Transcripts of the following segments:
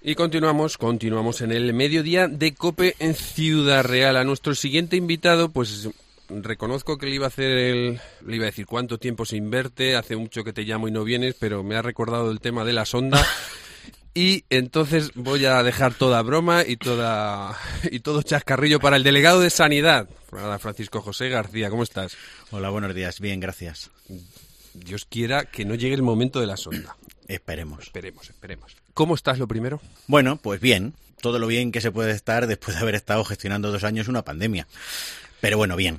Y continuamos en el mediodía de COPE en Ciudad Real. A nuestro siguiente invitado, pues reconozco que le iba a decir cuánto tiempo se inverte, hace mucho que te llamo y no vienes, pero me ha recordado el tema de la sonda. Y entonces voy a dejar toda broma y todo chascarrillo para el delegado de Sanidad, Francisco José García. ¿Cómo estás? Hola, buenos días. Bien, gracias. Dios quiera que no llegue el momento de la sonda. Esperemos. ¿Cómo estás, lo primero? Bueno, pues bien. Todo lo bien que se puede estar después de haber estado gestionando 2 años una pandemia. Pero bueno, bien.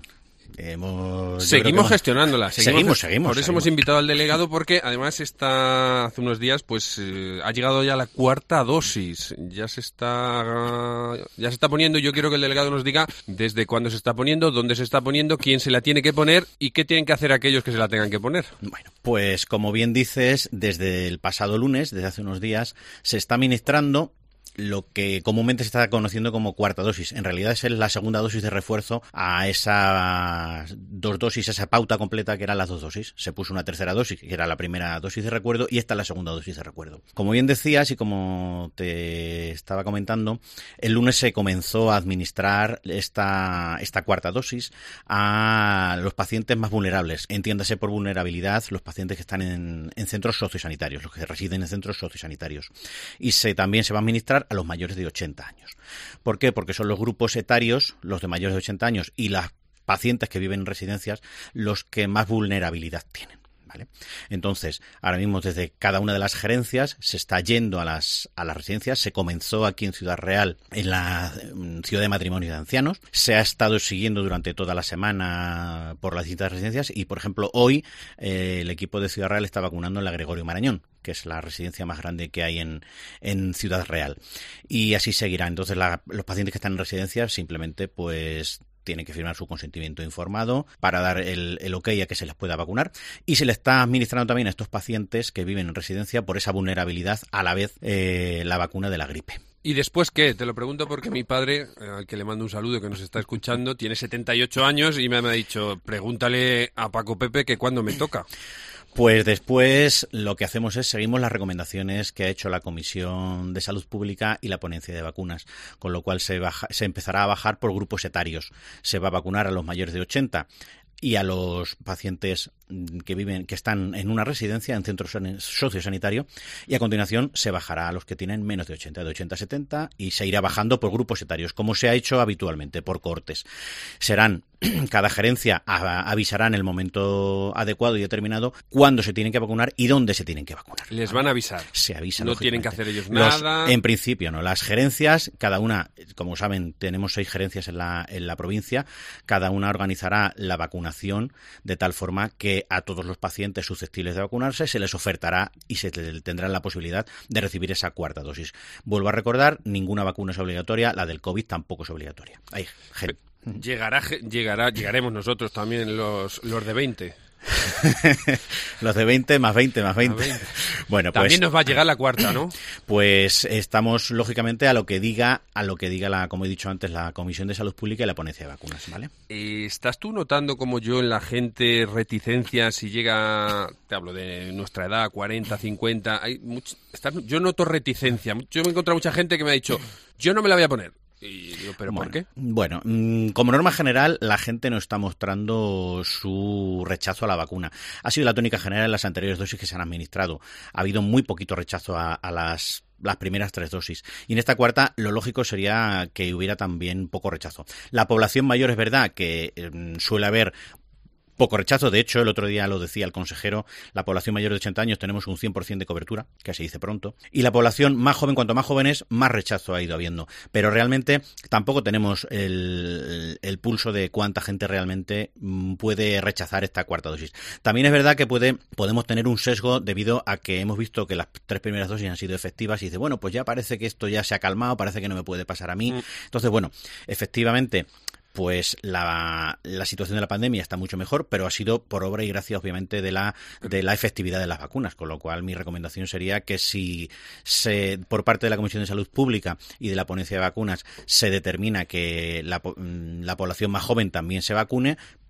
Seguimos gestionándola. Seguimos. Por eso hemos invitado al delegado, porque además hace unos días pues ha llegado ya la 4ª dosis. Ya se está poniendo. Yo quiero que el delegado nos diga desde cuándo se está poniendo, dónde se está poniendo, quién se la tiene que poner y qué tienen que hacer aquellos que se la tengan que poner. Bueno, pues como bien dices, desde el pasado lunes, desde hace unos días, se está administrando lo que comúnmente se está conociendo como 4ª dosis. En realidad es la 2ª dosis de refuerzo a esas 2 dosis, esa pauta completa que eran las 2 dosis. Se puso una 3ª dosis, que era la primera dosis de recuerdo, y esta es la 2ª dosis de recuerdo. Como bien decías y como te estaba comentando, el lunes se comenzó a administrar esta 4ª dosis a los pacientes más vulnerables. Entiéndase por vulnerabilidad los pacientes que están en centros sociosanitarios, los que residen en centros sociosanitarios. Y también se va a administrar a los mayores de 80 años. ¿Por qué? Porque son los grupos etarios, los de mayores de 80 años y las pacientes que viven en residencias, los que más vulnerabilidad tienen. ¿Vale? Entonces, ahora mismo desde cada una de las gerencias se está yendo a las residencias. Se comenzó aquí en Ciudad Real, en la Ciudad de Matrimonio de Ancianos. Se ha estado siguiendo durante toda la semana por las distintas residencias y, por ejemplo, hoy el equipo de Ciudad Real está vacunando en la Gregorio Marañón, que es la residencia más grande que hay en Ciudad Real. Y así seguirá. Entonces, los pacientes que están en residencia simplemente pues tienen que firmar su consentimiento informado para dar el ok a que se les pueda vacunar, y se le está administrando también a estos pacientes que viven en residencia por esa vulnerabilidad a la vez la vacuna de la gripe. ¿Y después qué? Te lo pregunto porque mi padre, al que le mando un saludo, que nos está escuchando, tiene 78 años y me ha dicho, pregúntale a Paco Pepe que cuándo me toca. Pues después lo que hacemos es seguimos las recomendaciones que ha hecho la Comisión de Salud Pública y la Ponencia de Vacunas, con lo cual se empezará a bajar por grupos etarios. Se va a vacunar a los mayores de 80 y a los pacientes que están en una residencia, en centro sociosanitario, y a continuación se bajará a los que tienen menos de 80, de 80 a 70, y se irá bajando por grupos etarios, como se ha hecho habitualmente, por cohortes. Cada gerencia avisará en el momento adecuado y determinado cuándo se tienen que vacunar y dónde se tienen que vacunar. Les van a avisar. Se avisa. No tienen que hacer ellos nada. En principio no. Las gerencias, cada una, como saben, tenemos 6 gerencias en la provincia, cada una organizará la vacunación de tal forma que a todos los pacientes susceptibles de vacunarse se les ofertará y se tendrán la posibilidad de recibir esa 4ª dosis. Vuelvo a recordar, ninguna vacuna es obligatoria, la del COVID tampoco es obligatoria. Llegaremos nosotros también, los de 20. Los de 20 más 20 más 20. Bueno, pues también nos va a llegar la 4ª, ¿no? Pues estamos lógicamente a lo que diga como he dicho antes, la Comisión de Salud Pública y la Ponencia de Vacunas, ¿vale? ¿Estás tú notando como yo en la gente reticencia si llega, te hablo de nuestra edad, 40, 50, yo noto reticencia. Yo me he encontrado mucha gente que me ha dicho, yo no me la voy a poner. Y digo, ¿pero por qué? Bueno, como norma general, la gente no está mostrando su rechazo a la vacuna. Ha sido la tónica general en las anteriores dosis que se han administrado. Ha habido muy poquito rechazo a las primeras 3 dosis. Y en esta 4ª, lo lógico sería que hubiera también poco rechazo. La población mayor es verdad que suele haber poco rechazo. De hecho, el otro día lo decía el consejero, la población mayor de 80 años tenemos un 100% de cobertura, que se dice pronto, y la población más joven, cuanto más jóvenes, más rechazo ha ido habiendo. Pero realmente tampoco tenemos el pulso de cuánta gente realmente puede rechazar esta 4ª dosis. También es verdad que podemos tener un sesgo debido a que hemos visto que las 3 primeras dosis han sido efectivas y dice, bueno, pues ya parece que esto ya se ha calmado, parece que no me puede pasar a mí. Entonces, bueno, efectivamente, pues la situación de la pandemia está mucho mejor, pero ha sido por obra y gracia, obviamente, de la efectividad de las vacunas, con lo cual mi recomendación sería que si por parte de la Comisión de Salud Pública y de la Ponencia de Vacunas se determina que la población más joven también se vacune,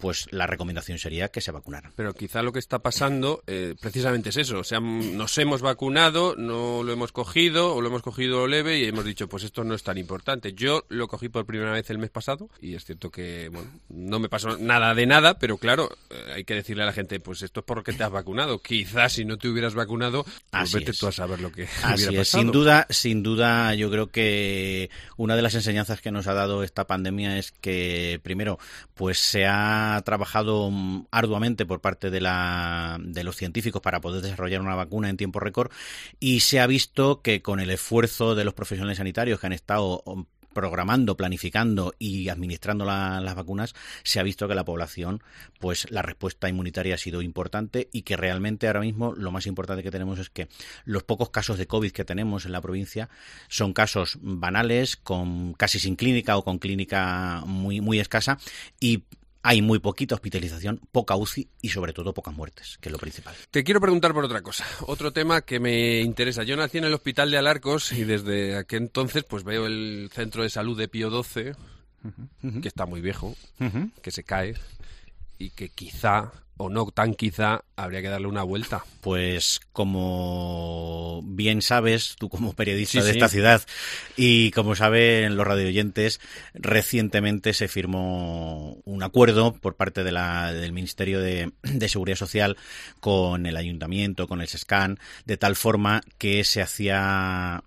pues la recomendación sería que se vacunaran. Pero quizá lo que está pasando precisamente es eso. O sea, nos hemos vacunado, no lo hemos cogido o lo hemos cogido leve y hemos dicho, pues esto no es tan importante. Yo lo cogí por primera vez el mes pasado y es cierto que, bueno, no me pasó nada de nada, pero claro, hay que decirle a la gente, pues esto es porque te has vacunado. Quizás si no te hubieras vacunado, pues vete tú a saber lo que hubiera pasado. Sin duda, yo creo que una de las enseñanzas que nos ha dado esta pandemia es que, primero, pues se ha trabajado arduamente por parte de los científicos para poder desarrollar una vacuna en tiempo récord, y se ha visto que con el esfuerzo de los profesionales sanitarios que han estado programando, planificando y administrando las vacunas, se ha visto que la población, pues la respuesta inmunitaria ha sido importante, y que realmente ahora mismo lo más importante que tenemos es que los pocos casos de COVID que tenemos en la provincia son casos banales, con casi sin clínica o con clínica muy, muy escasa, y hay muy poquita hospitalización, poca UCI y sobre todo pocas muertes, que es lo principal. Te quiero preguntar por otra cosa, otro tema que me interesa. Yo nací en el Hospital de Alarcos y desde aquel entonces pues veo el centro de salud de Pío XII, que está muy viejo, que se cae y que quizá, o no tan quizá, habría que darle una vuelta. Pues como bien sabes, tú como periodista de esta ciudad, y como saben los radioyentes, recientemente se firmó un acuerdo por parte del Ministerio de Seguridad Social con el Ayuntamiento, con el SESCAN, de tal forma que se hacía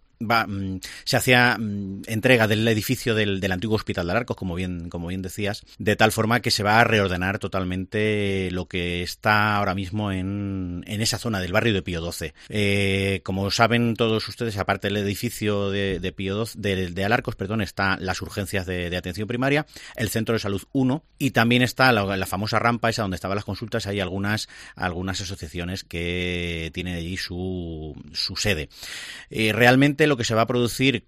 entrega del edificio del antiguo Hospital de Alarcos, como bien decías, de tal forma que se va a reordenar totalmente lo que está ahora mismo en esa zona del barrio de Pío XII. Como saben todos ustedes, aparte del edificio de Pío XII, de Alarcos, perdón, está las urgencias de atención primaria, el Centro de Salud 1, y también está la famosa rampa esa donde estaban las consultas. Hay algunas asociaciones que tienen allí su sede. Realmente lo que se va a producir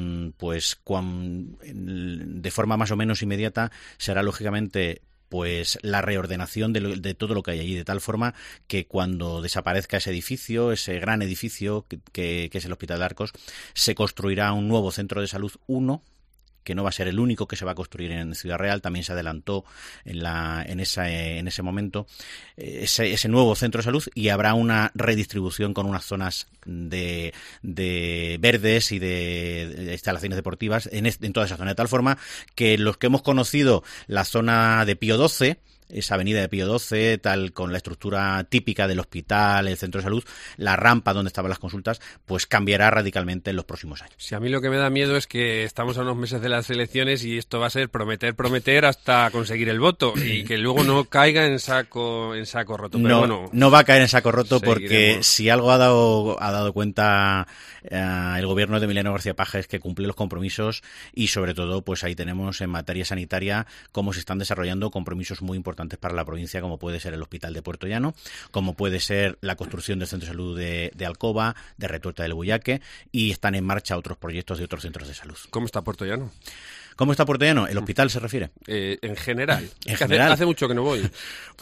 de forma más o menos inmediata será lógicamente pues la reordenación de todo lo que hay allí, de tal forma que cuando desaparezca ese edificio, ese gran edificio que es el Hospital de Alarcos, se construirá un nuevo Centro de Salud 1, que no va a ser el único que se va a construir en Ciudad Real. También se adelantó en ese momento ese nuevo centro de salud, y habrá una redistribución con unas zonas de verdes y de instalaciones deportivas en toda esa zona, de tal forma que los que hemos conocido la zona de Pío XII, esa avenida de Pío XII, tal, con la estructura típica del hospital, el centro de salud, la rampa donde estaban las consultas, pues cambiará radicalmente en los próximos años. Sí, a mí lo que me da miedo es que estamos a unos meses de las elecciones y esto va a ser prometer hasta conseguir el voto, y que luego no caiga en saco roto. Pero no va a caer en saco roto, seguiremos. Porque si algo ha dado cuenta el gobierno de Emiliano García Paje es que cumple los compromisos, y sobre todo pues ahí tenemos en materia sanitaria cómo se están desarrollando compromisos muy importantes para la provincia, como puede ser el Hospital de Puerto Llano, como puede ser la construcción del Centro de Salud de Alcoba, de Retuerta del Buyaque, y están en marcha otros proyectos de otros centros de salud. ¿Cómo está Puerto Llano? ¿Cómo está Puerto Llano? ¿El hospital se refiere? En general. En general. Hace mucho que no voy.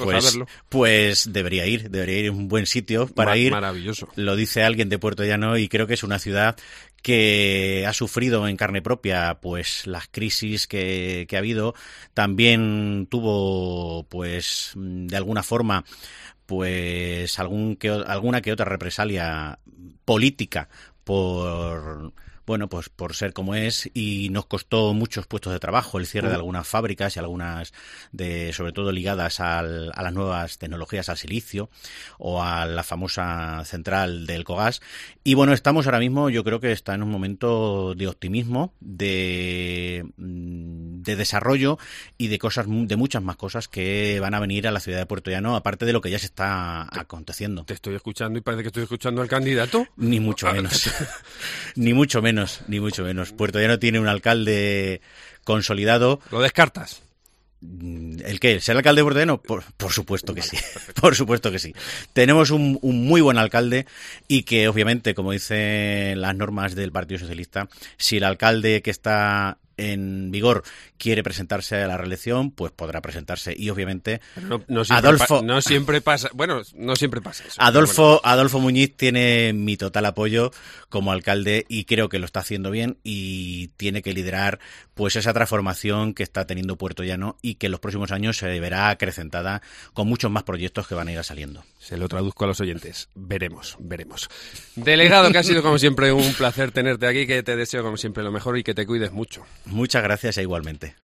Pues debería ir un buen sitio para ir. Maravilloso. Lo dice alguien de Puerto Llano, y creo que es una ciudad que ha sufrido en carne propia pues las crisis que ha habido. También tuvo pues de alguna forma pues alguna que otra represalia política por ser como es, y nos costó muchos puestos de trabajo, el cierre de algunas fábricas y algunas sobre todo ligadas a las nuevas tecnologías, al silicio o a la famosa central del Cogas. Y bueno, estamos ahora mismo, yo creo que está en un momento de optimismo, de desarrollo y de muchas más cosas que van a venir a la ciudad de Puerto Llano, aparte de lo que ya se está aconteciendo. Te estoy escuchando y parece que estoy escuchando al candidato. Ni mucho menos. Ni mucho menos. Puerto Llano tiene un alcalde consolidado. ¿Lo descartas? ¿El qué? ¿Ser alcalde de Puerto Llano? Por supuesto que sí. Por supuesto que sí. Tenemos un muy buen alcalde, y que obviamente, como dicen las normas del Partido Socialista, si el alcalde que está en vigor quiere presentarse a la reelección, pues podrá presentarse. Y obviamente no siempre pasa eso. Adolfo Muñiz tiene mi total apoyo como alcalde y creo que lo está haciendo bien y tiene que liderar pues esa transformación que está teniendo Puerto Llano y que en los próximos años se verá acrecentada con muchos más proyectos que van a ir saliendo. Se lo traduzco a los oyentes. Veremos. Delegado, que ha sido como siempre un placer tenerte aquí, que te deseo como siempre lo mejor y que te cuides mucho. Muchas gracias e igualmente.